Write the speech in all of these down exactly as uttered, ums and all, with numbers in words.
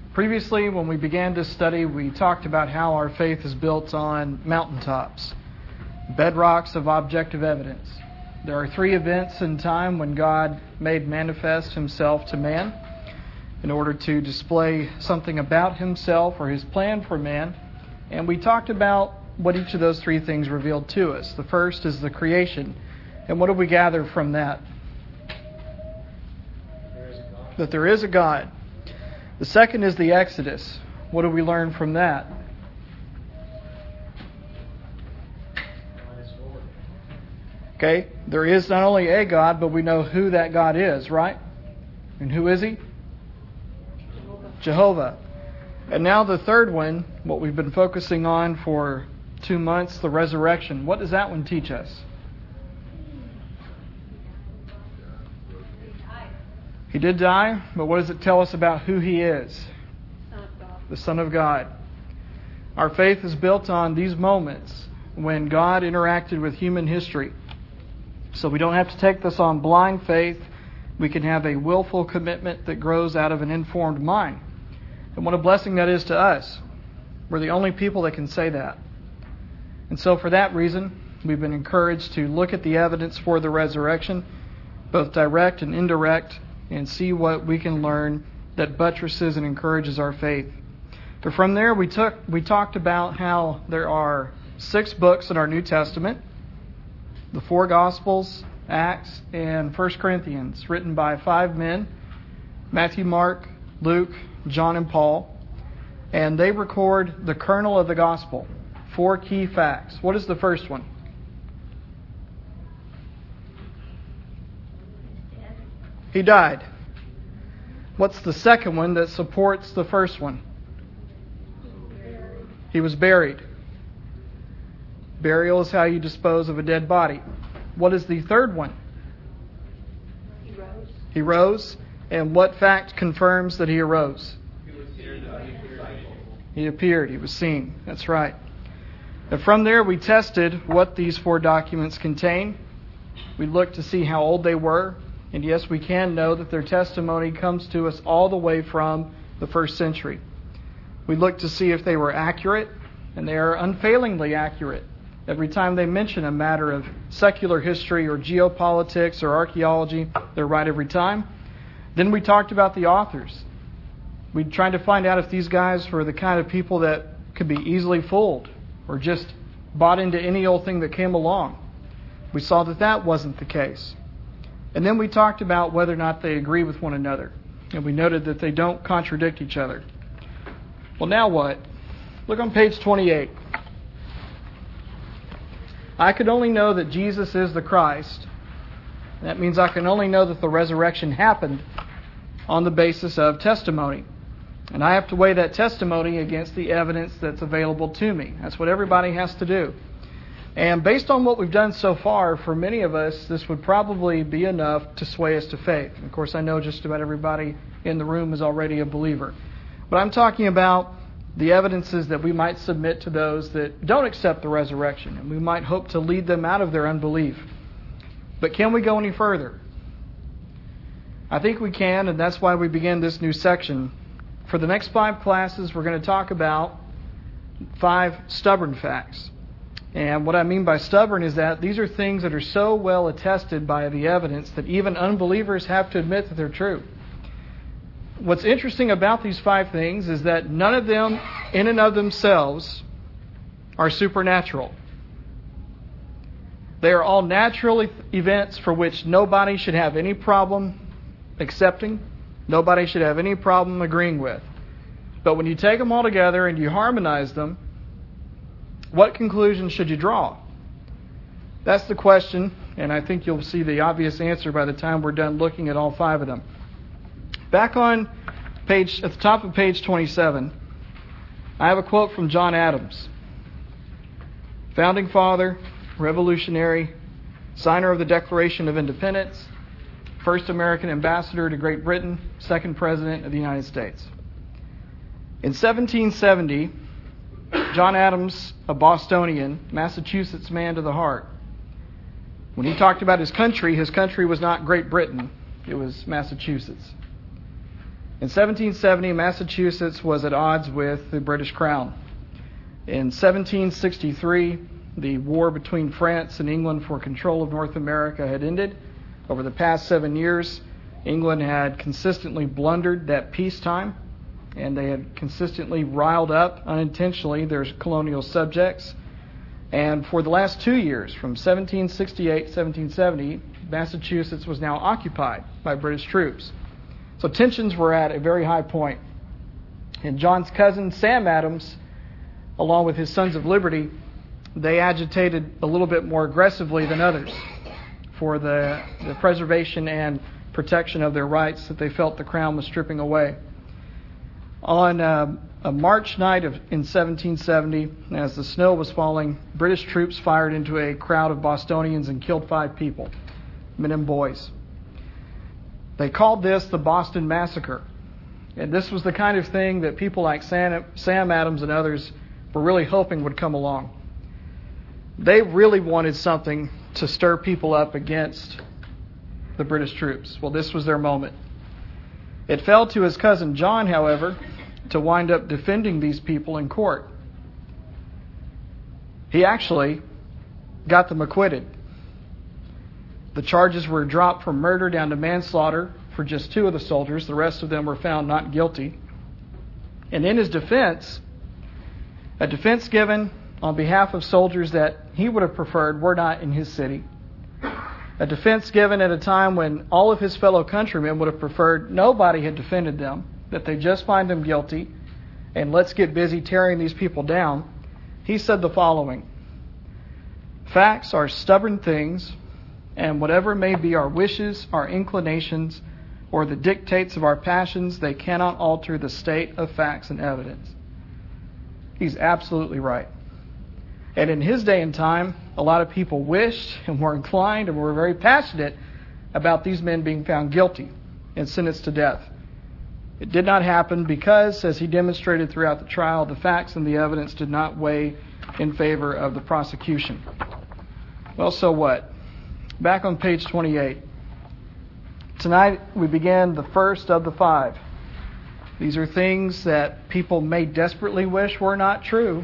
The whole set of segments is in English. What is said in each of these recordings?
Previously, when we began this study, we talked about how our faith is built on mountaintops, bedrocks of objective evidence. There are three events in time when God made manifest himself to man in order to display something about himself or his plan for man. And we talked about what each of those three things revealed to us. The first is the creation. And what do we gather from that? That there is a God. The second is the Exodus. What do we learn from that? Okay, there is not only a God, but we know who that God is, right? And who is he? Jehovah. Jehovah. And now the third one, what we've been focusing on for two months, the resurrection. What does that one teach us? He did die, but what does it tell us about who he is? Son of God. The Son of God. Our faith is built on these moments when God interacted with human history. So we don't have to take this on blind faith. We can have a willful commitment that grows out of an informed mind. And what a blessing that is to us. We're the only people that can say that. And so for that reason, we've been encouraged to look at the evidence for the resurrection, both direct and indirect, and see what we can learn that buttresses and encourages our faith. But from there, we took we talked about how there are six books in our New Testament, the four Gospels, Acts, and First Corinthians, written by five men, Matthew, Mark, Luke, John, and Paul. And they record the kernel of the gospel, four key facts. What is the first one? He died. What's the second one that supports the first one? He was buried. Burial is how you dispose of a dead body. What is the third one? He rose. He rose. And what fact confirms that he arose? He appeared. He was seen. That's right. And from there, we tested what these four documents contain. We looked to see how old they were. And yes, we can know that their testimony comes to us all the way from the first century. We looked to see if they were accurate, and they are unfailingly accurate. Every time they mention a matter of secular history or geopolitics or archaeology, they're right every time. Then we talked about the authors. We tried to find out if these guys were the kind of people that could be easily fooled or just bought into any old thing that came along. We saw that that wasn't the case. And then we talked about whether or not they agree with one another. And we noted that they don't contradict each other. Well, now what? Look on page twenty-eight. I could only know that Jesus is the Christ. That means I can only know that the resurrection happened on the basis of testimony. And I have to weigh that testimony against the evidence that's available to me. That's what everybody has to do. And based on what we've done so far, for many of us, this would probably be enough to sway us to faith. And of course, I know just about everybody in the room is already a believer. But I'm talking about the evidences that we might submit to those that don't accept the resurrection. And we might hope to lead them out of their unbelief. But can we go any further? I think we can, and that's why we begin this new section. For the next five classes, we're going to talk about five stubborn facts. And what I mean by stubborn is that these are things that are so well attested by the evidence that even unbelievers have to admit that they're true. What's interesting about these five things is that none of them, in and of themselves, are supernatural. They are all natural events for which nobody should have any problem accepting. Nobody should have any problem agreeing with. But when you take them all together and you harmonize them, what conclusion should you draw? That's the question, and I think you'll see the obvious answer by the time we're done looking at all five of them. Back on page, at the top of page twenty-seven, I have a quote from John Adams, founding father, revolutionary, signer of the Declaration of Independence, first American ambassador to Great Britain, second president of the United States. In seventeen seventy, John Adams, a Bostonian, Massachusetts man to the heart, when he talked about his country, his country was not Great Britain, it was Massachusetts. In seventeen seventy, Massachusetts was at odds with the British Crown. In seventeen sixty-three, the war between France and England for control of North America had ended. Over the past seven years, England had consistently blundered that peacetime, and they had consistently riled up unintentionally their colonial subjects. And for the last two years, from seventeen sixty-eight to seventeen seventy, Massachusetts was now occupied by British troops. So tensions were at a very high point. And John's cousin, Sam Adams, along with his Sons of Liberty, they agitated a little bit more aggressively than others for the, the preservation and protection of their rights that they felt the Crown was stripping away. On uh, a March night of, in seventeen seventy, as the snow was falling, British troops fired into a crowd of Bostonians and killed five people, men and boys. They called this the Boston Massacre. And this was the kind of thing that people like Sam, Sam Adams and others were really hoping would come along. They really wanted something to stir people up against the British troops. Well, this was their moment. It fell to his cousin John, however, to wind up defending these people in court. He actually got them acquitted. The charges were dropped from murder down to manslaughter for just two of the soldiers. The rest of them were found not guilty. And in his defense, a defense given on behalf of soldiers that he would have preferred were not in his city. A defense given at a time when all of his fellow countrymen would have preferred nobody had defended them, that they just find them guilty, and let's get busy tearing these people down. He said the following: "Facts are stubborn things, and whatever may be our wishes, our inclinations, or the dictates of our passions, they cannot alter the state of facts and evidence." He's absolutely right. And in his day and time, a lot of people wished and were inclined and were very passionate about these men being found guilty and sentenced to death. It did not happen because, as he demonstrated throughout the trial, the facts and the evidence did not weigh in favor of the prosecution. Well, so what? Back on page twenty-eight. Tonight we begin the first of the five. These are things that people may desperately wish were not true,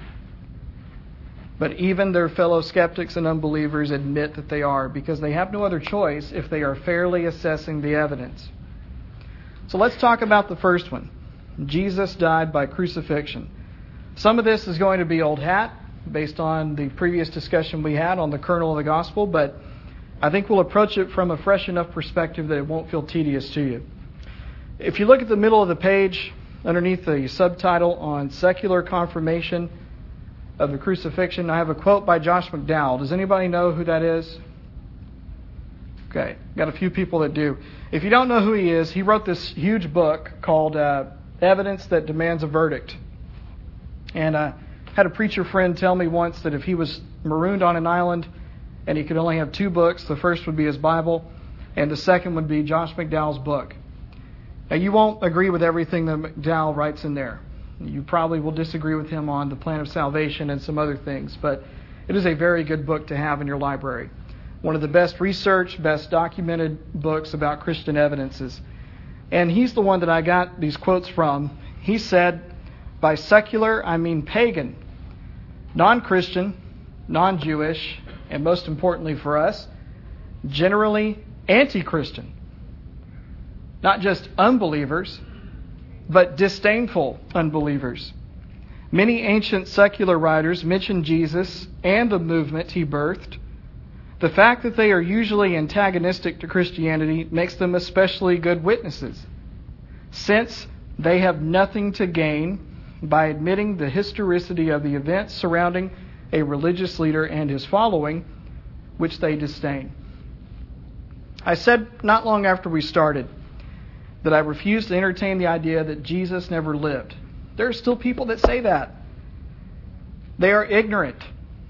but even their fellow skeptics and unbelievers admit that they are, because they have no other choice if they are fairly assessing the evidence. So let's talk about the first one. Jesus died by crucifixion. Some of this is going to be old hat, based on the previous discussion we had on the kernel of the gospel, but I think we'll approach it from a fresh enough perspective that it won't feel tedious to you. If you look at the middle of the page, underneath the subtitle on secular confirmation of the crucifixion, I have a quote by Josh McDowell. Does anybody know who that is? Okay, got a few people that do. If you don't know who he is, he wrote this huge book called uh, Evidence That Demands a Verdict. And I uh, had a preacher friend tell me once that if he was marooned on an island and he could only have two books, the first would be his Bible, and the second would be Josh McDowell's book. Now, you won't agree with everything that McDowell writes in there. You probably will disagree with him on the plan of salvation and some other things, but it is a very good book to have in your library. One of the best researched, best documented books about Christian evidences. And he's the one that I got these quotes from. He said, "By secular, I mean pagan, non-Christian, non-Jewish, and most importantly for us, generally anti-Christian. Not just unbelievers, but disdainful unbelievers. Many ancient secular writers mention Jesus and the movement he birthed. The fact that they are usually antagonistic to Christianity makes them especially good witnesses, since they have nothing to gain by admitting the historicity of the events surrounding a religious leader and his following, which they disdain." I said not long after we started that I refuse to entertain the idea that Jesus never lived. There are still people that say that. They are ignorant,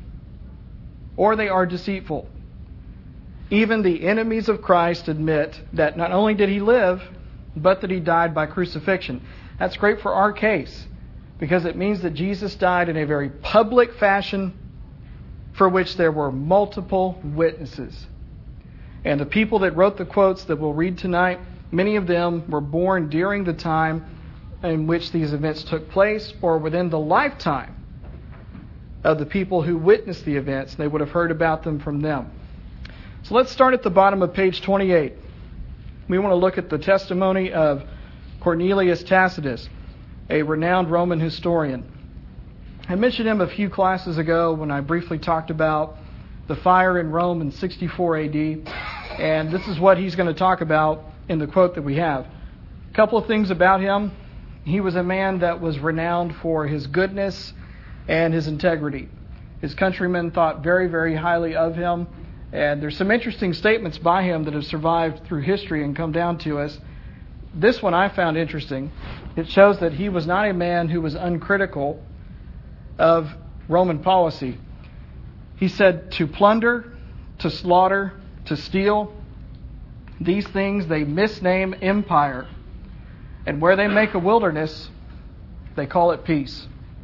or they are deceitful. Even the enemies of Christ admit that not only did he live, but that he died by crucifixion. That's great for our case, because it means that Jesus died in a very public fashion for which there were multiple witnesses. And the people that wrote the quotes that we'll read tonight Many of them were born during the time in which these events took place or within the lifetime of the people who witnessed the events. They would have heard about them from them. So let's start at the bottom of page twenty-eight. We want to look at the testimony of Cornelius Tacitus, a renowned Roman historian. I mentioned him a few classes ago when I briefly talked about the fire in Rome in sixty-four A D, and this is what he's going to talk about in the quote that we have. A couple of things about him. He was a man that was renowned for his goodness and his integrity. His countrymen thought very, very highly of him, and there's some interesting statements by him that have survived through history and come down to us. This one I found interesting. It shows that he was not a man who was uncritical of Roman policy. He said, to plunder, to slaughter, to steal, these things they misname empire. And where they make a wilderness, they call it peace.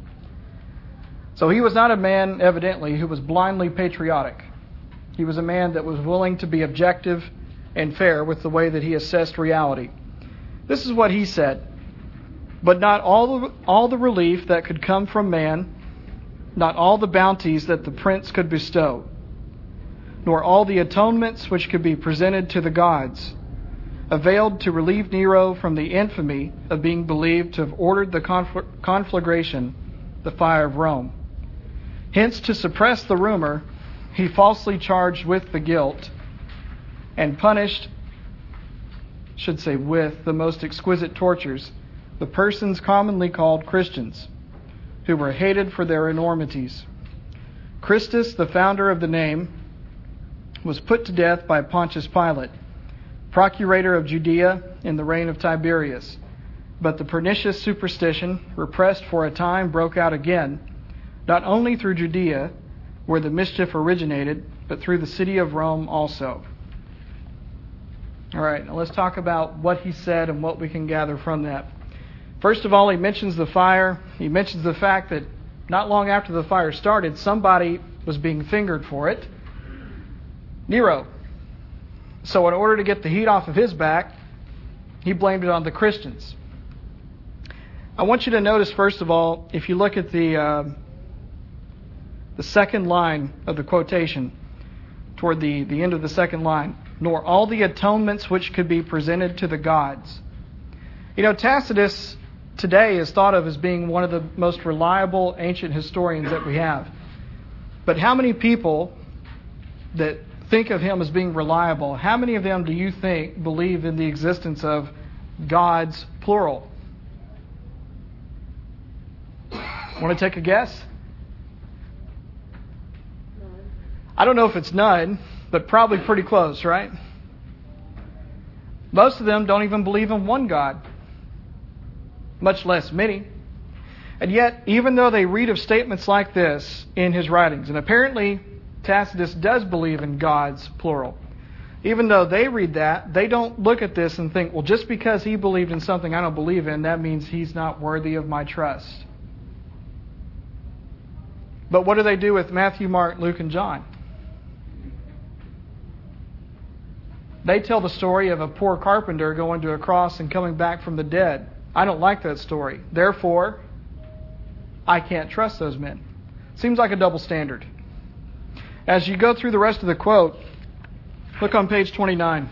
So he was not a man, evidently, who was blindly patriotic. He was a man that was willing to be objective and fair with the way that he assessed reality. This is what he said. But not all the, all the relief that could come from man, not all the bounties that the prince could bestow, nor all the atonements which could be presented to the gods, availed to relieve Nero from the infamy of being believed to have ordered the confl- conflagration, the fire of Rome. Hence, to suppress the rumor, he falsely charged with the guilt and punished, should say with, the most exquisite tortures, the persons commonly called Christians, who were hated for their enormities. Christus, the founder of the name, was put to death by Pontius Pilate, procurator of Judea in the reign of Tiberius. But the pernicious superstition, repressed for a time, broke out again, not only through Judea, where the mischief originated, but through the city of Rome also. All right, now let's talk about what he said and what we can gather from that. First of all, he mentions the fire. He mentions the fact that not long after the fire started, somebody was being fingered for it. Nero. So in order to get the heat off of his back, he blamed it on the Christians. I want you to notice, first of all, if you look at the uh, the second line of the quotation, toward the, the end of the second line, nor all the atonements which could be presented to the gods. You know, Tacitus today is thought of as being one of the most reliable ancient historians that we have. But how many people that think of him as being reliable, how many of them do you think believe in the existence of gods, plural? Want to take a guess? None. I don't know if it's none, but probably pretty close, right? Most of them don't even believe in one God, much less many. And yet, even though they read of statements like this in his writings, and apparently Tacitus does believe in gods, plural, even though they read that, they don't look at this and think, well, just because he believed in something I don't believe in, that means he's not worthy of my trust. But what do they do with Matthew, Mark, Luke, and John? They tell the story of a poor carpenter going to a cross and coming back from the dead. I don't like that story. Therefore, I can't trust those men. Seems like a double standard. As you go through the rest of the quote, look on page twenty-nine.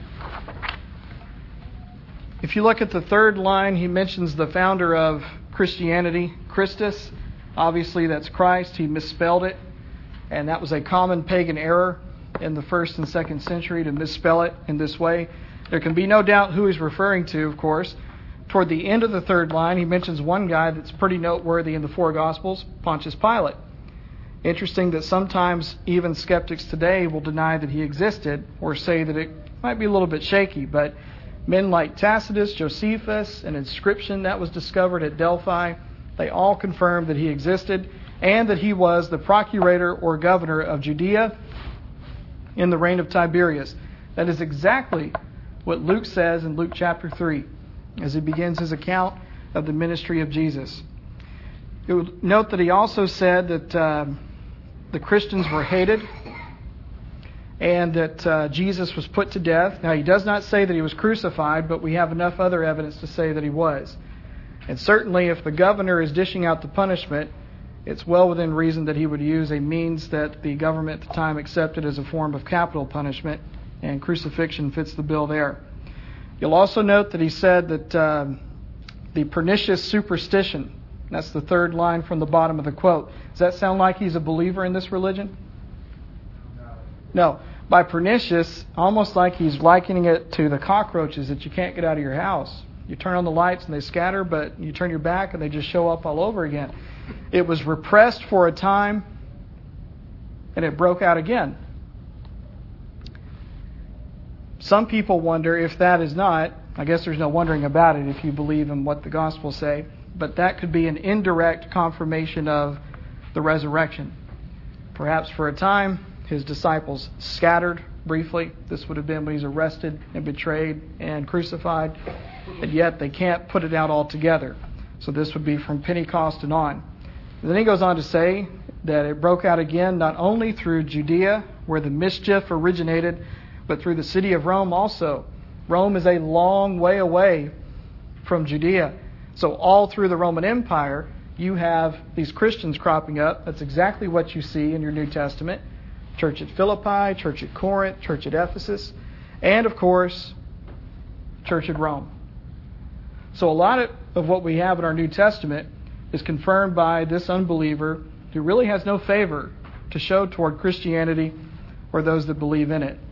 If you look at the third line, he mentions the founder of Christianity, Christus. Obviously, that's Christ. He misspelled it, and that was a common pagan error in the first and second century to misspell it in this way. There can be no doubt who he's referring to, of course. Toward the end of the third line, he mentions one guy that's pretty noteworthy in the four Gospels, Pontius Pilate. Interesting that sometimes even skeptics today will deny that he existed or say that it might be a little bit shaky, but men like Tacitus, Josephus, an inscription that was discovered at Delphi, they all confirmed that he existed and that he was the procurator or governor of Judea in the reign of Tiberius. That is exactly what Luke says in Luke chapter three as he begins his account of the ministry of Jesus. You would note that he also said that uh, the Christians were hated. and that uh, Jesus was put to death. Now, he does not say that he was crucified, but we have enough other evidence to say that he was. And certainly, if the governor is dishing out the punishment, it's well within reason that he would use a means that the government at the time accepted as a form of capital punishment, and crucifixion fits the bill there. You'll also note that he said that uh, the pernicious superstition, that's the third line from the bottom of the quote. Does that sound like he's a believer in this religion? No. By pernicious, almost like he's likening it to the cockroaches that you can't get out of your house. You turn on the lights and they scatter, but you turn your back and they just show up all over again. It was repressed for a time, and it broke out again. Some people wonder if that is not, I guess there's no wondering about it if you believe in what the Gospels say, but that could be an indirect confirmation of the resurrection. Perhaps for a time, his disciples scattered briefly. This would have been when he's arrested and betrayed and crucified, and yet they can't put it out altogether. So this would be from Pentecost and on. And then he goes on to say that it broke out again not only through Judea, where the mischief originated, but through the city of Rome also. Rome is a long way away from Judea. So all through the Roman Empire, you have these Christians cropping up. That's exactly what you see in your New Testament. Church at Philippi, church at Corinth, church at Ephesus, and of course, church at Rome. So a lot of, of what we have in our New Testament is confirmed by this unbeliever who really has no favor to show toward Christianity or those that believe in it.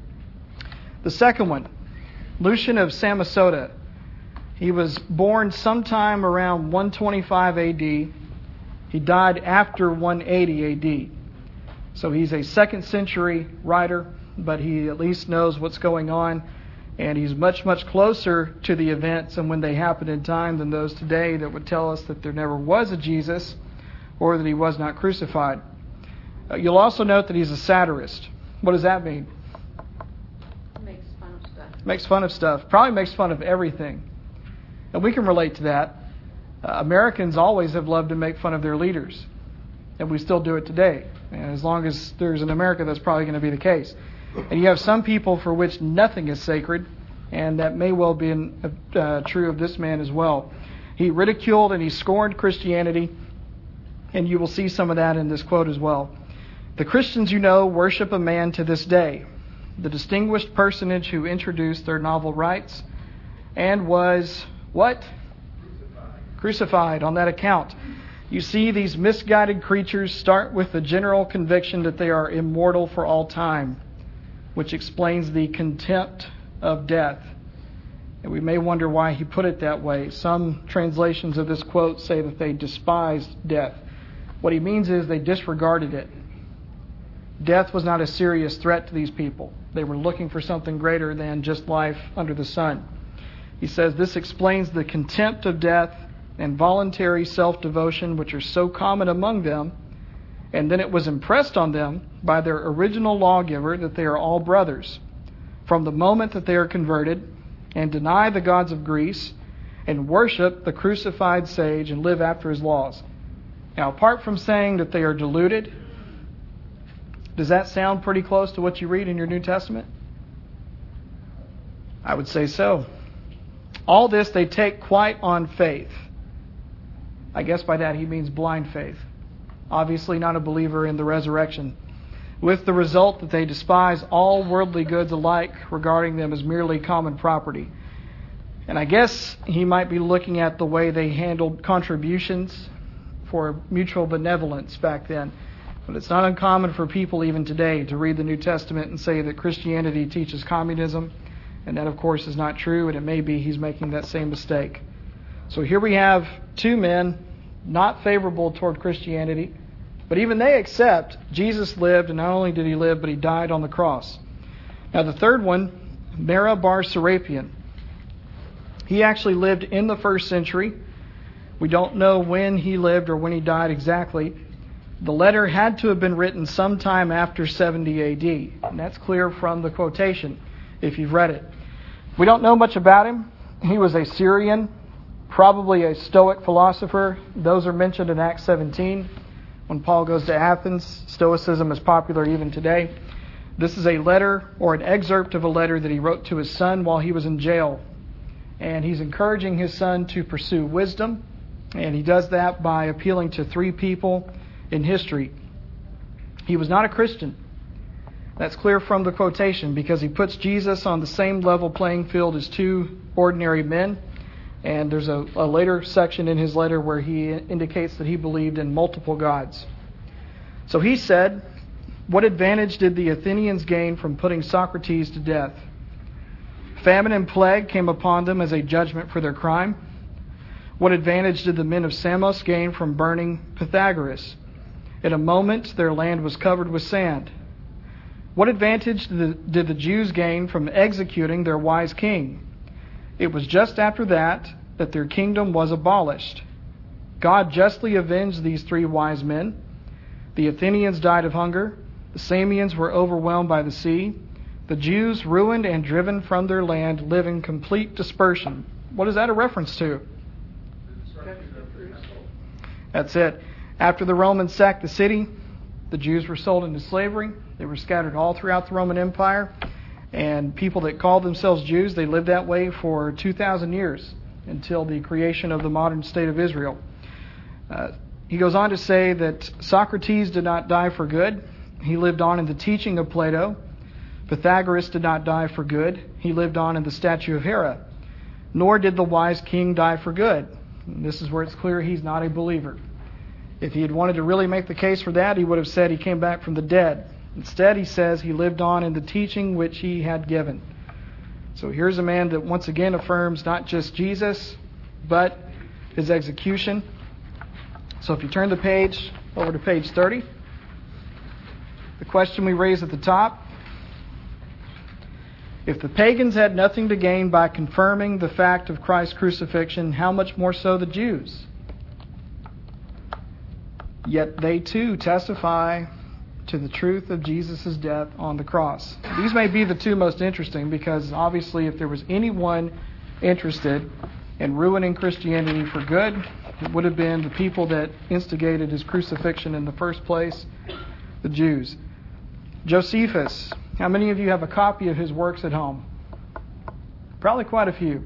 The second one, Lucian of Samosata. He was born sometime around one twenty-five A D. He died after one eighty A D. So he's a second century writer, but he at least knows what's going on, and he's much, much closer to the events and when they happen in time than those today that would tell us that there never was a Jesus or that he was not crucified. Uh, you'll also note that he's a satirist. What does that mean? Makes fun of stuff. Makes fun of stuff. Probably makes fun of everything. And we can relate to that. Uh, Americans always have loved to make fun of their leaders, and we still do it today. And as long as there's an America, that's probably going to be the case. And you have some people for which nothing is sacred, and that may well be in, uh, true of this man as well. He ridiculed and he scorned Christianity, and you will see some of that in this quote as well. The Christians you know worship a man to this day, the distinguished personage who introduced their novel rites and was, what? Crucified. Crucified on that account. You see, these misguided creatures start with the general conviction that they are immortal for all time, which explains the contempt of death. And we may wonder why he put it that way. Some translations of this quote say that they despised death. What he means is they disregarded it. Death was not a serious threat to these people. They were looking for something greater than just life under the sun. He says this explains the contempt of death and voluntary self-devotion which are so common among them, and then it was impressed on them by their original lawgiver that they are all brothers, from the moment that they are converted and deny the gods of Greece and worship the crucified sage and live after his laws. Now, apart from saying that they are deluded, does that sound pretty close to what you read in your New Testament? I would say so. All this they take quite on faith. I guess by that he means blind faith. Obviously not a believer in the resurrection. With the result that they despise all worldly goods alike, regarding them as merely common property. And I guess he might be looking at the way they handled contributions for mutual benevolence back then. But it's not uncommon for people even today to read the New Testament and say that Christianity teaches communism. And that, of course, is not true, and it may be he's making that same mistake. So here we have two men not favorable toward Christianity, but even they accept Jesus lived, and not only did he live, but he died on the cross. Now the third one, Mara bar Serapion. He actually lived in the first century. We don't know when he lived or when he died exactly. The letter had to have been written sometime after seventy A D, and that's clear from the quotation, if you've read it. We don't know much about him. He was a Syrian, probably a Stoic philosopher. Those are mentioned in Acts seventeen. When Paul goes to Athens, Stoicism is popular even today. This is a letter or an excerpt of a letter that he wrote to his son while he was in jail. And he's encouraging his son to pursue wisdom. And he does that by appealing to three people in history. He was not a Christian. That's clear from the quotation because he puts Jesus on the same level playing field as two ordinary men. And there's a, a later section in his letter where he indicates that he believed in multiple gods. So he said, "What advantage did the Athenians gain from putting Socrates to death? Famine and plague came upon them as a judgment for their crime. What advantage did the men of Samos gain from burning Pythagoras? In a moment their land was covered with sand. What advantage did the, did the Jews gain from executing their wise king? It was just after that that their kingdom was abolished. God justly avenged these three wise men. The Athenians died of hunger. The Samians were overwhelmed by the sea. The Jews ruined and driven from their land, live in complete dispersion." What is that a reference to? That's it. After the Romans sacked the city, the Jews were sold into slavery. They were scattered all throughout the Roman Empire. And people that called themselves Jews, they lived that way for two thousand years until the creation of the modern state of Israel. Uh, he goes on to say that Socrates did not die for good. He lived on in the teaching of Plato. Pythagoras did not die for good. He lived on in the statue of Hera. Nor did the wise king die for good. And this is where it's clear he's not a believer. If he had wanted to really make the case for that, he would have said he came back from the dead. Instead, he says he lived on in the teaching which he had given. So here's a man that once again affirms not just Jesus, but his execution. So if you turn the page over to page thirty, the question we raise at the top: if the pagans had nothing to gain by confirming the fact of Christ's crucifixion, how much more so the Jews? Yet they too testify to the truth of Jesus' death on the cross. These may be the two most interesting because obviously if there was anyone interested in ruining Christianity for good, it would have been the people that instigated his crucifixion in the first place, the Jews. Josephus. How many of you have a copy of his works at home? Probably quite a few.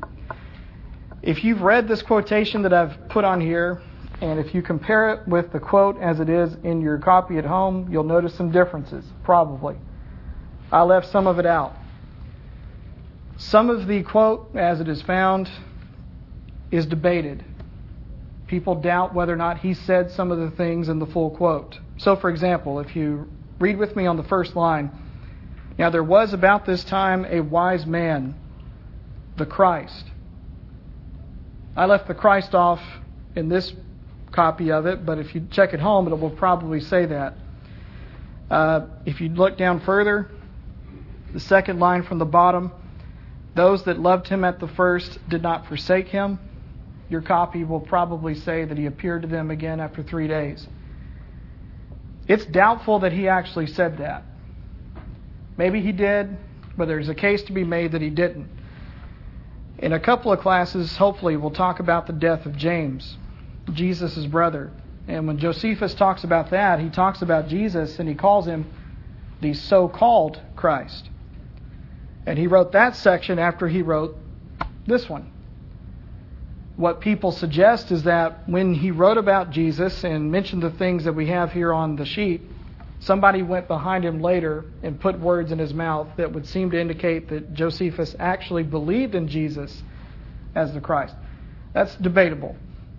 If you've read this quotation that I've put on here, and if you compare it with the quote as it is in your copy at home, you'll notice some differences, probably. I left some of it out. Some of the quote, as it is found, is debated. People doubt whether or not he said some of the things in the full quote. So, for example, if you read with me on the first line, "Now there was about this time a wise man, the Christ." I left the Christ off in this copy of it, but if you check at home, it will probably say that. Uh, if you look down further, the second line from the bottom, "Those that loved him at the first did not forsake him." Your copy will probably say that he appeared to them again after three days. It's doubtful that he actually said that. Maybe he did, but there's a case to be made that he didn't. In a couple of classes, hopefully, we'll talk about the death of James, Jesus' brother. And when Josephus talks about that, he talks about Jesus and he calls him the so-called Christ. And he wrote that section after he wrote this one. What people suggest is that when he wrote about Jesus and mentioned the things that we have here on the sheet, somebody went behind him later and put words in his mouth that would seem to indicate that Josephus actually believed in Jesus as the Christ. That's debatable.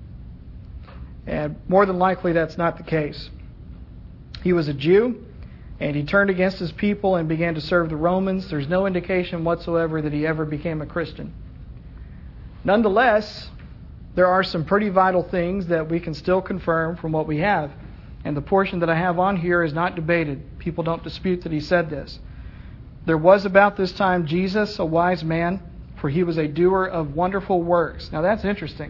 And more than likely that's not the case. He was a Jew, and he turned against his people and began to serve the Romans. There's no indication whatsoever that he ever became a Christian. Nonetheless, there are some pretty vital things that we can still confirm from what we have. And the portion that I have on here is not debated. People don't dispute that he said this. There was about this time Jesus, a wise man, for he was a doer of wonderful works. Now that's interesting.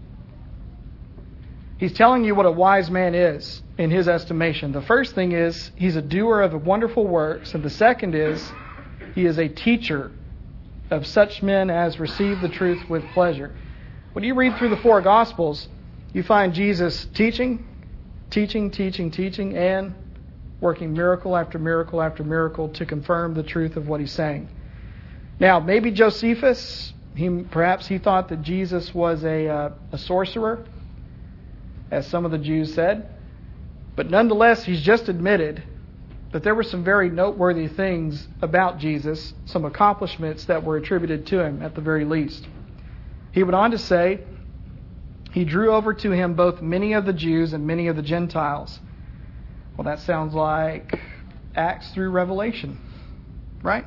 He's telling you what a wise man is in his estimation. The first thing is he's a doer of wonderful works. And the second is he is a teacher of such men as receive the truth with pleasure. When you read through the four Gospels, you find Jesus teaching, teaching, teaching, teaching, and working miracle after miracle after miracle to confirm the truth of what he's saying. Now, maybe Josephus, he, perhaps he thought that Jesus was a, uh, a sorcerer, as some of the Jews said. But nonetheless, he's just admitted that there were some very noteworthy things about Jesus, some accomplishments that were attributed to him at the very least. He went on to say, he drew over to him both many of the Jews and many of the Gentiles. Well, that sounds like Acts through Revelation, right?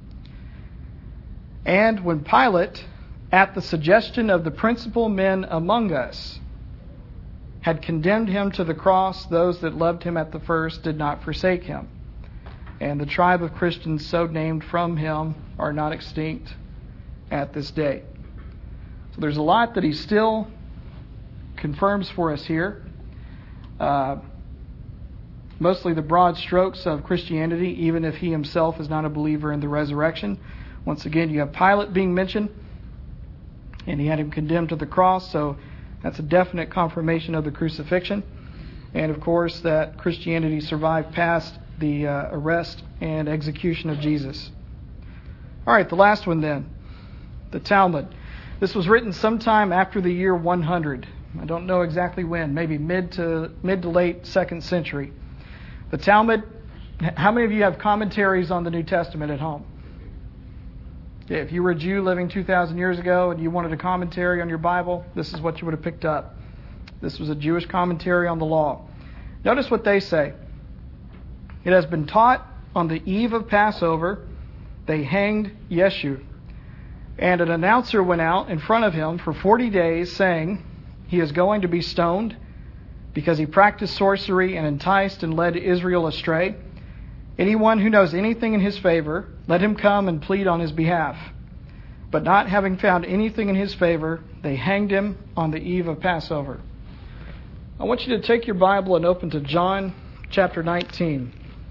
And when Pilate, at the suggestion of the principal men among us, had condemned him to the cross, those that loved him at the first did not forsake him. And the tribe of Christians so named from him are not extinct at this day. So there's a lot that he still confirms for us here. Uh, mostly the broad strokes of Christianity, even if he himself is not a believer in the resurrection. Once again, you have Pilate being mentioned, and he had him condemned to the cross, so that's a definite confirmation of the crucifixion. And of course, that Christianity survived past the uh, arrest and execution of Jesus. All right, the last one then, the Talmud. This was written sometime after the year one hundred. I don't know exactly when, maybe mid to mid to late second century. The Talmud, how many of you have commentaries on the New Testament at home? If you were a Jew living two thousand years ago and you wanted a commentary on your Bible, this is what you would have picked up. This was a Jewish commentary on the law. Notice what they say. It has been taught on the eve of Passover, they hanged Yeshu. And an announcer went out in front of him for forty days saying, he is going to be stoned because he practiced sorcery and enticed and led Israel astray. Anyone who knows anything in his favor, let him come and plead on his behalf. But not having found anything in his favor, they hanged him on the eve of Passover. I want you to take your Bible and open to John chapter nineteen.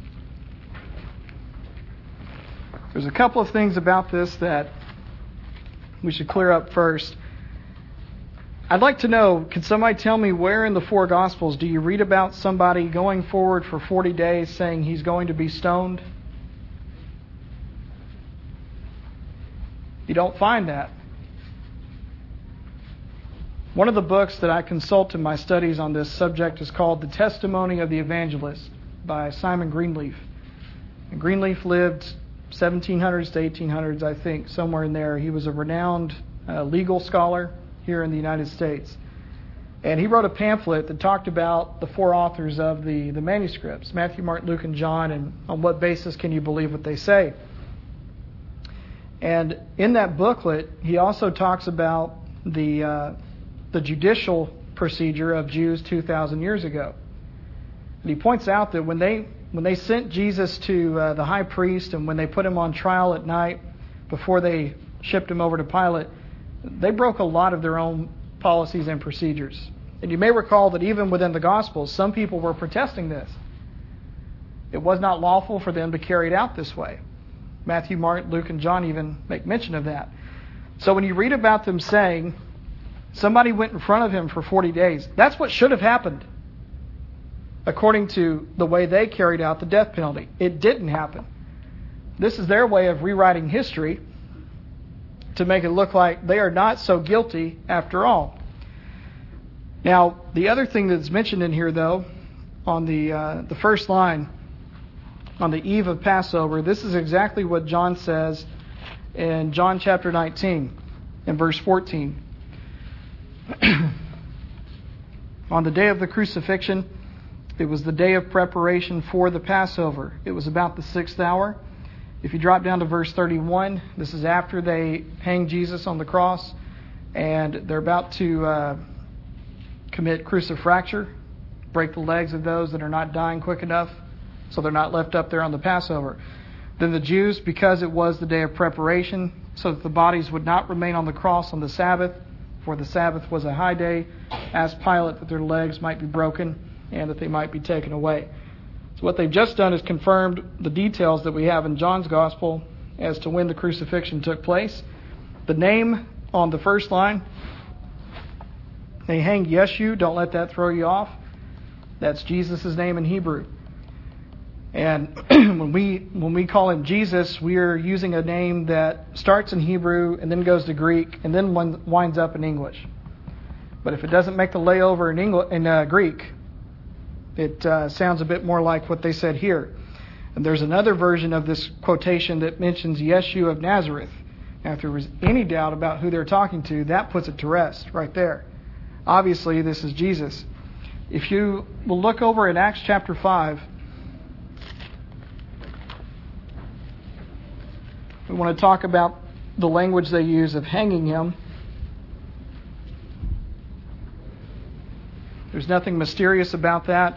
There's a couple of things about this that we should clear up first. I'd like to know, can somebody tell me where in the four Gospels do you read about somebody going forward for forty days saying he's going to be stoned? You don't find that. One of the books that I consult in my studies on this subject is called The Testimony of the Evangelist by Simon Greenleaf. And Greenleaf lived seventeen hundreds to eighteen hundreds, I think, somewhere in there. He was a renowned uh, legal scholar here in the United States. And he wrote a pamphlet that talked about the four authors of the, the manuscripts, Matthew, Mark, Luke, and John, and on what basis can you believe what they say. And in that booklet, he also talks about the uh, the judicial procedure of Jews two thousand years ago. And he points out that when they when they sent Jesus to uh, the high priest and when they put him on trial at night before they shipped him over to Pilate, they broke a lot of their own policies and procedures. And you may recall that even within the Gospels, some people were protesting this. It was not lawful for them to carry it out this way. Matthew, Mark, Luke, and John even make mention of that. So when you read about them saying somebody went in front of him for forty days, that's what should have happened according to the way they carried out the death penalty. It didn't happen. This is their way of rewriting history to make it look like they are not so guilty after all. Now, the other thing that's mentioned in here, though, on the uh, the first line, on the eve of Passover, this is exactly what John says in John chapter nineteen, in verse fourteen. On the day of the crucifixion, it was the day of preparation for the Passover. It was about the sixth hour. If you drop down to verse thirty-one, this is after they hang Jesus on the cross, and they're about to uh, commit crucifracture, break the legs of those that are not dying quick enough, so they're not left up there on the Passover. Then the Jews, because it was the day of preparation, so that the bodies would not remain on the cross on the Sabbath, for the Sabbath was a high day, asked Pilate that their legs might be broken and that they might be taken away. So what they've just done is confirmed the details that we have in John's Gospel as to when the crucifixion took place. The name on the first line, they hanged Yeshu. Don't let that throw you off. That's Jesus' name in Hebrew. And when we when we call him Jesus, we are using a name that starts in Hebrew and then goes to Greek and then winds up in English. But if it doesn't make the layover in English, in uh, Greek, it uh, sounds a bit more like what they said here. And there's another version of this quotation that mentions Yeshua of Nazareth. Now, if there was any doubt about who they're talking to, that puts it to rest right there. Obviously, this is Jesus. If you will look over at Acts chapter five, we want to talk about the language they use of hanging him. There's nothing mysterious about that.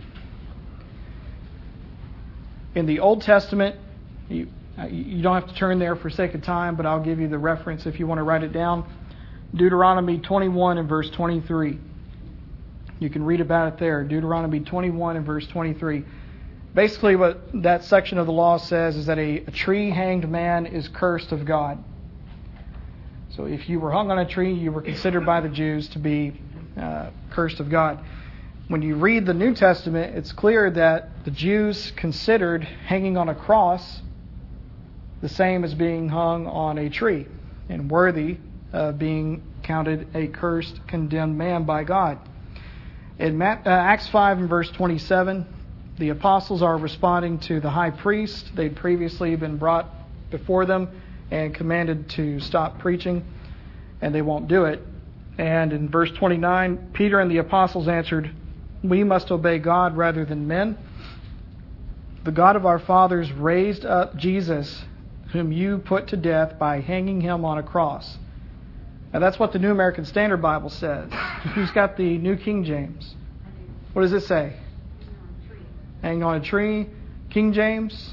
In the Old Testament, you, you don't have to turn there for sake of time, but I'll give you the reference if you want to write it down. Deuteronomy twenty-one and verse twenty-three. You can read about it there. Deuteronomy twenty-one and verse twenty-three. Basically what that section of the law says is that a, a tree-hanged man is cursed of God. So if you were hung on a tree, you were considered by the Jews to be uh, cursed of God. When you read the New Testament, it's clear that the Jews considered hanging on a cross the same as being hung on a tree and worthy of being counted a cursed, condemned man by God. In Acts five and verse twenty-seven, the apostles are responding to the high priest. They'd previously been brought before them and commanded to stop preaching, and they won't do it. And in verse twenty-nine, Peter and the apostles answered, "We must obey God rather than men. The God of our fathers raised up Jesus, whom you put to death by hanging him on a cross." Now that's what the New American Standard Bible says. Who's got the New King James? What does it say? Hanging on a tree. King James?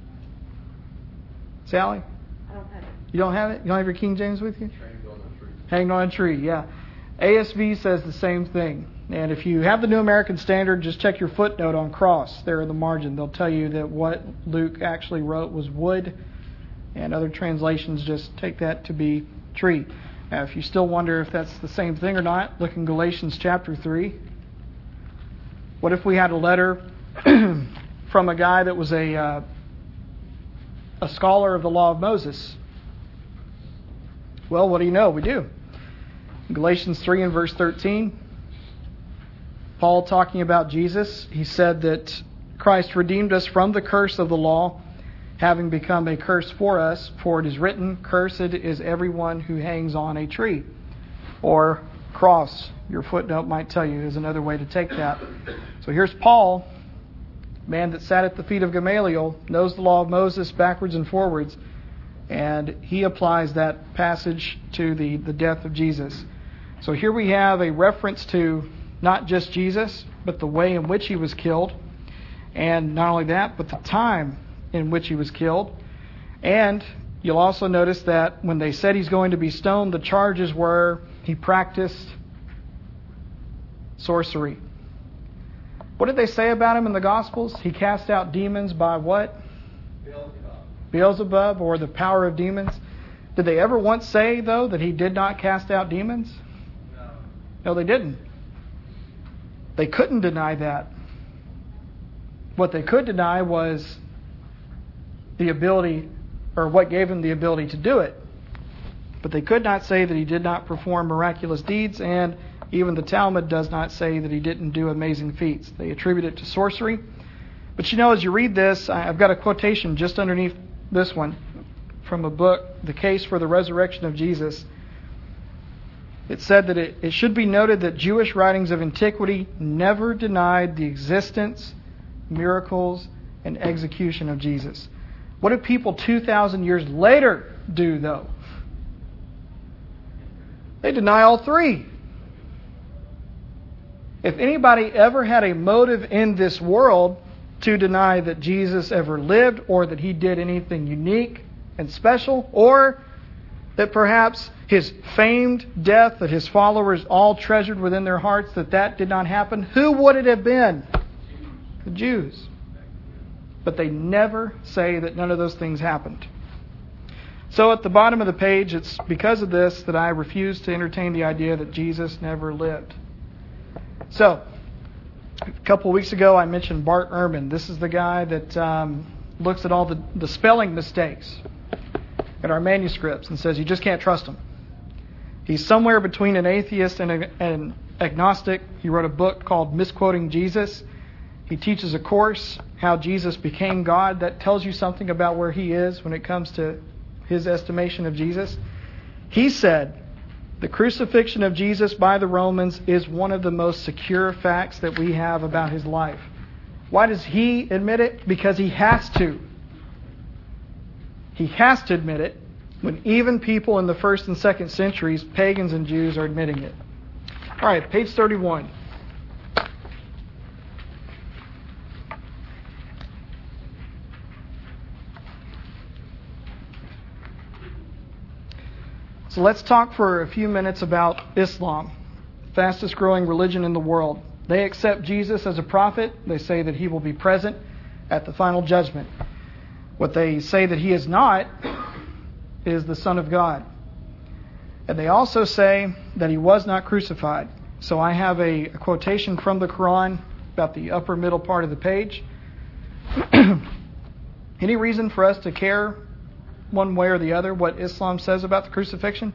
Sally? I don't have it. You don't have it? You don't have your King James with you? Hanging on a tree. Hanging on a tree, yeah. A S V says the same thing. And if you have the New American Standard, just check your footnote on cross there in the margin. They'll tell you that what Luke actually wrote was wood, and other translations just take that to be tree. Now, if you still wonder if that's the same thing or not, look in Galatians chapter three. What if we had a letter from a guy that was a uh, a scholar of the law of Moses? Well, what do you know? We do. In Galatians three and verse thirteen, Paul talking about Jesus, he said that Christ redeemed us from the curse of the law, having become a curse for us, for it is written, "Cursed is everyone who hangs on a tree," or cross. Your footnote might tell you is another way to take that. So here's Paul, man that sat at the feet of Gamaliel, knows the law of Moses backwards and forwards, and he applies that passage to the, the death of Jesus. So here we have a reference to not just Jesus, but the way in which he was killed, and not only that, but the time in which he was killed. And you'll also notice that when they said he's going to be stoned, the charges were he practiced sorcery. What did they say about him in the Gospels? He cast out demons by what? Beelzebub. Beelzebub, or the power of demons. Did they ever once say, though, that he did not cast out demons? No. No, they didn't. They couldn't deny that. What they could deny was the ability, or what gave him the ability to do it. But they could not say that he did not perform miraculous deeds, and even the Talmud does not say that he didn't do amazing feats. They attribute it to sorcery. But you know, as you read this, I've got a quotation just underneath this one from a book, The Case for the Resurrection of Jesus. It said that it, it should be noted that Jewish writings of antiquity never denied the existence, miracles, and execution of Jesus. What do people two thousand years later do, though? They deny all three. If anybody ever had a motive in this world to deny that Jesus ever lived, or that he did anything unique and special, or that perhaps his famed death that his followers all treasured within their hearts, that that did not happen, who would it have been? The Jews. But they never say that none of those things happened. So at the bottom of the page, it's because of this that I refuse to entertain the idea that Jesus never lived. So, A couple of weeks ago, I mentioned Bart Ehrman. This is the guy that um, looks at all the, the spelling mistakes in our manuscripts and says you just can't trust them. He's somewhere between an atheist and a, an agnostic. He wrote a book called Misquoting Jesus. He teaches a course, How Jesus Became God. That tells you something about where he is when it comes to his estimation of Jesus. He said, the crucifixion of Jesus by the Romans is one of the most secure facts that we have about his life. Why does he admit it? Because he has to. He has to admit it when even people in the first and second centuries, pagans and Jews, are admitting it. All right, page thirty-one. So let's talk for a few minutes about Islam, fastest growing religion in the world. They accept Jesus as a prophet. They say that he will be present at the final judgment. What they say that he is not is the Son of God. And they also say that he was not crucified. So I have a, a quotation from the Quran about the upper middle part of the page. Any reason for us to care one way or the other what Islam says about the crucifixion?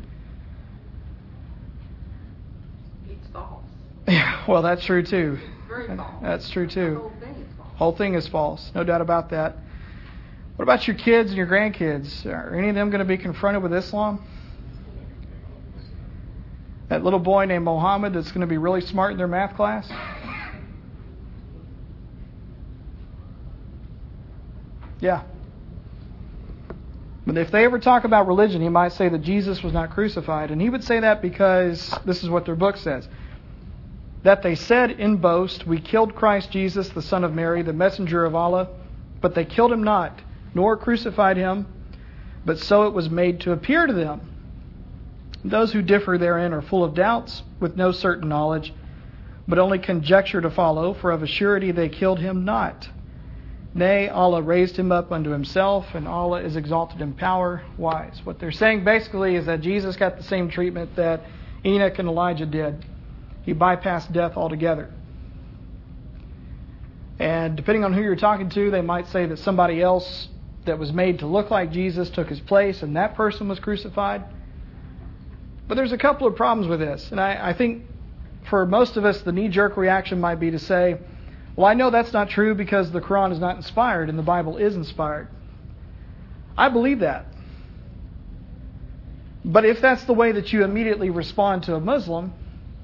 It's false. Yeah, well, that's true too. It's very false. That's true The too. whole thing is false. Whole thing is false, no doubt about that. What about your kids and your grandkids? Are any of them going to be confronted with Islam? That little boy named Mohammed that's going to be really smart in their math class? Yeah. But if they ever talk about religion, he might say that Jesus was not crucified. And he would say that because this is what their book says. That they said in boast, we killed Christ Jesus, the Son of Mary, the messenger of Allah, but they killed him not, nor crucified him, but so it was made to appear to them. Those who differ therein are full of doubts, with no certain knowledge, but only conjecture to follow, for of a surety they killed him not. Nay, Allah raised him up unto himself, and Allah is exalted in power, wise. What they're saying basically is that Jesus got the same treatment that Enoch and Elijah did. He bypassed death altogether. And depending on who you're talking to, they might say that somebody else that was made to look like Jesus took his place, and that person was crucified. But there's a couple of problems with this. And I, I think for most of us, the knee-jerk reaction might be to say, well, I know that's not true because the Quran is not inspired and the Bible is inspired. I believe that. But if that's the way that you immediately respond to a Muslim,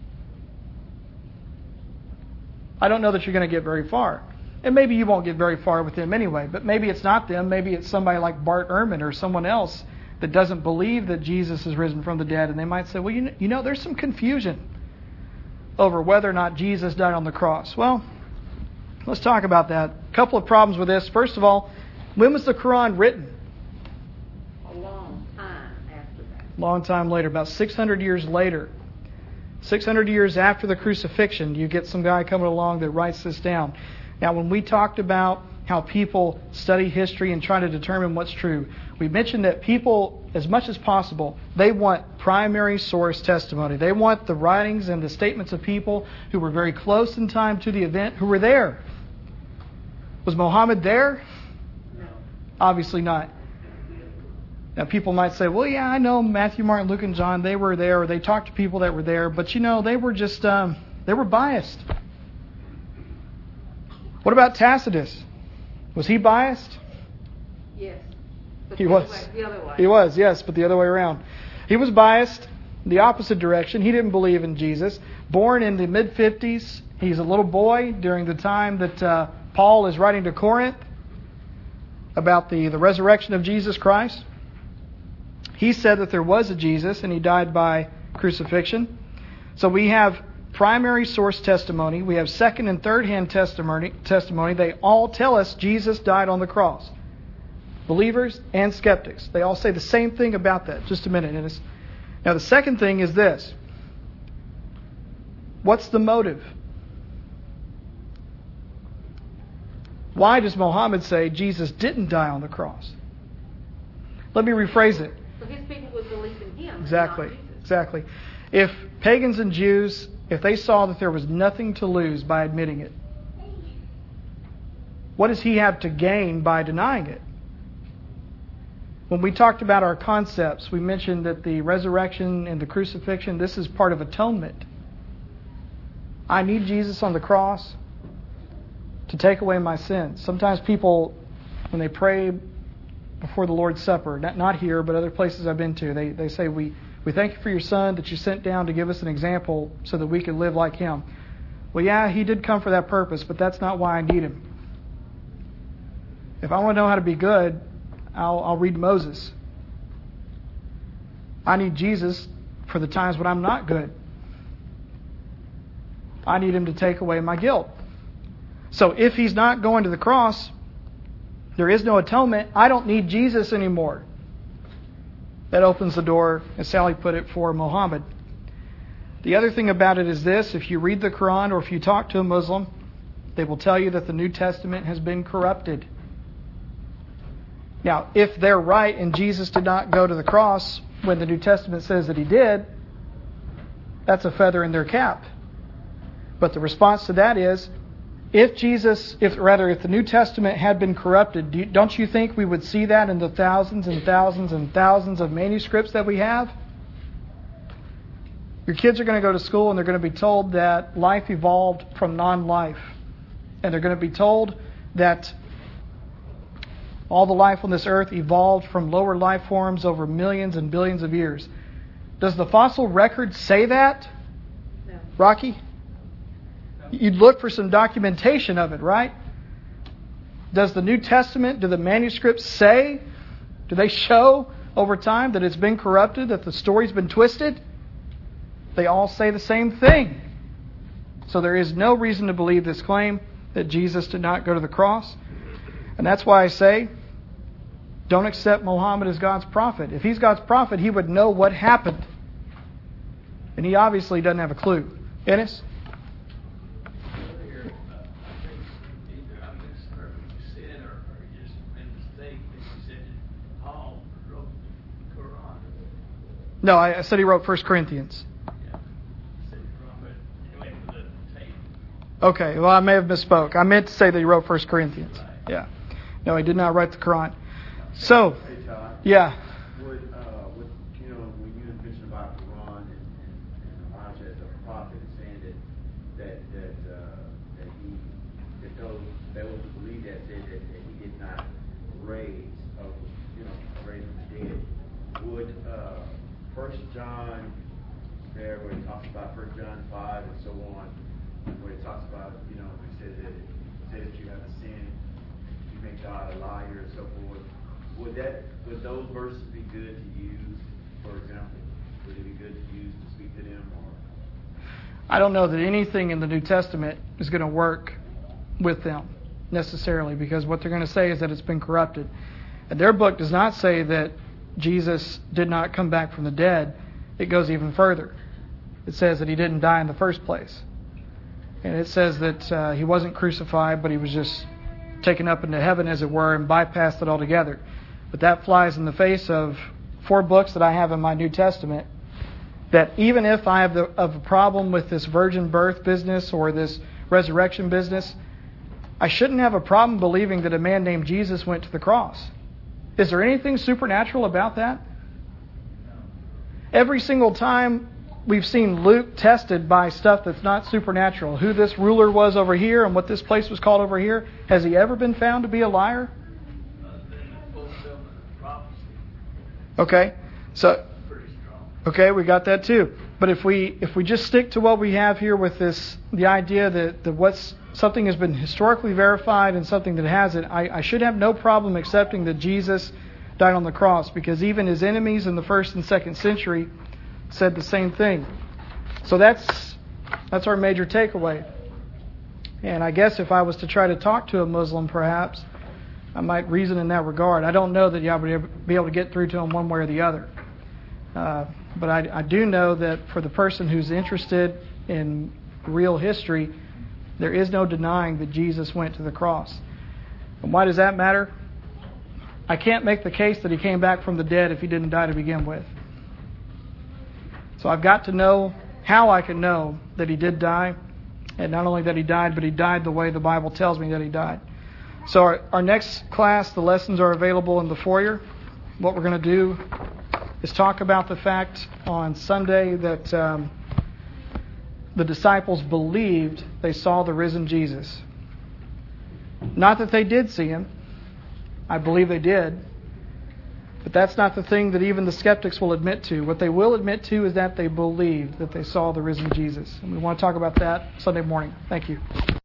I don't know that you're going to get very far. And maybe you won't get very far with them anyway. But maybe it's not them. Maybe it's somebody like Bart Ehrman or someone else that doesn't believe that Jesus is risen from the dead. And they might say, well, you know, you know there's some confusion over whether or not Jesus died on the cross. Well, let's talk about that. A couple of problems with this. First of all, when was the Quran written? A long time after that. Long time later, about six hundred years later. six hundred years after the crucifixion, you get some guy coming along that writes this down. Now, when we talked about how people study history and try to determine what's true, we mentioned that people, as much as possible, they want primary source testimony. They want the writings and the statements of people who were very close in time to the event, who were there. Was Muhammad there? No. Obviously not. Now, people might say, well, yeah, I know Matthew, Mark, Luke, and John, they were there, or they talked to people that were there, but, you know, they were just, um, they were biased. What about Tacitus? Was he biased? Yes. But He the was. Other way, the other way. He was, yes, but the other way around. He was biased, the opposite direction. He didn't believe in Jesus. Born in the mid fifties, he's a little boy during the time that uh, Paul is writing to Corinth about the, the resurrection of Jesus Christ. He said that there was a Jesus and he died by crucifixion. So we have primary source testimony. We have second and third hand testimony. Testimony. They all tell us Jesus died on the cross. Believers and skeptics. They all say the same thing about that. Just a minute. Dennis. Now the second thing is this. What's the motive? Why does Muhammad say Jesus didn't die on the cross? Let me rephrase it. So his people would believe in him. Exactly. Not Jesus. Exactly. If pagans and Jews, if they saw that there was nothing to lose by admitting it, What does he have to gain by denying it? When we talked about our concepts, we mentioned that the resurrection and the crucifixion, this is part of atonement. I need Jesus on the cross to take away my sins. Sometimes people, when they pray before the Lord's Supper, not, not here, but other places I've been to, they, they say, we, we thank you for your Son that you sent down to give us an example so that we could live like Him. Well, yeah, He did come for that purpose, but that's not why I need Him. If I want to know how to be good, I'll, I'll read Moses. I need Jesus for the times when I'm not good. I need Him to take away my guilt. So if He's not going to the cross, there is no atonement. I don't need Jesus anymore. That opens the door, as Sally put it, for Muhammad. The other thing about it is this: if you read the Quran or if you talk to a Muslim, they will tell you that the New Testament has been corrupted. Now, if they're right and Jesus did not go to the cross when the New Testament says that He did, that's a feather in their cap. But the response to that is, if Jesus, if rather, if the New Testament had been corrupted, do you, don't you think we would see that in the thousands and thousands and thousands of manuscripts that we have? Your kids are going to go to school and they're going to be told that life evolved from non-life. And they're going to be told that all the life on this earth evolved from lower life forms over millions and billions of years. Does the fossil record say that, No. Rocky? You'd look for some documentation of it, right? Does the New Testament, do the manuscripts say, do they show over time that it's been corrupted, that the story's been twisted? They all say the same thing. So there is no reason to believe this claim that Jesus did not go to the cross. And that's why I say, don't accept Muhammad as God's prophet. If he's God's prophet, he would know what happened. And he obviously doesn't have a clue. Ennis? No, I said he wrote First Corinthians. Okay, well, I may have misspoke. I meant to say that he wrote First Corinthians. Yeah. No, he did not write the Quran. So, Hey, Todd. yeah. Would, uh, would, you know, when you mentioned about Quran and, and, and Elijah as a prophet, saying that that that uh, that he that those those who believe that said that, that he did not raise of you know raise from the dead. Would uh, First John there where he talks about First John five and so on, where he talks about you know he says that says that you have a sin, you make God a liar and so forth. Would that would those verses be good to use, for example? Would it be good to use to speak to them? Or I don't know that anything in the New Testament is going to work with them necessarily, because what they're going to say is that it's been corrupted. And their book does not say that Jesus did not come back from the dead. It goes even further. It says that he didn't die in the first place. And it says that uh, he wasn't crucified, but he was just taken up into heaven, as it were, and bypassed it altogether. But that flies in the face of four books that I have in my New Testament, that even if I have, the, of a problem with this virgin birth business or this resurrection business, I shouldn't have a problem believing that a man named Jesus went to the cross. Is there anything supernatural about that? Every single time we've seen Luke tested by stuff that's not supernatural, who this ruler was over here and what this place was called over here, has he ever been found to be a liar? Okay, so okay, we got that too. But if we if we just stick to what we have here with this, the idea that, that what's something has been historically verified and something that hasn't, I, I should have no problem accepting that Jesus died on the cross, because even his enemies in the first and second century said the same thing. So that's that's our major takeaway. And I guess if I was to try to talk to a Muslim, perhaps I might reason in that regard. I don't know that you would be able to get through to him one way or the other. Uh, but I, I do know that for the person who's interested in real history, there is no denying that Jesus went to the cross. And why does that matter? I can't make the case that he came back from the dead if he didn't die to begin with. So I've got to know how I can know that he did die. And not only that he died, but he died the way the Bible tells me that he died. So our, our next class, the lessons are available in the foyer. What we're going to do is talk about the fact on Sunday that um, the disciples believed they saw the risen Jesus. Not that they did see him. I believe they did. But that's not the thing that even the skeptics will admit to. What they will admit to is that they believed that they saw the risen Jesus. And we want to talk about that Sunday morning. Thank you.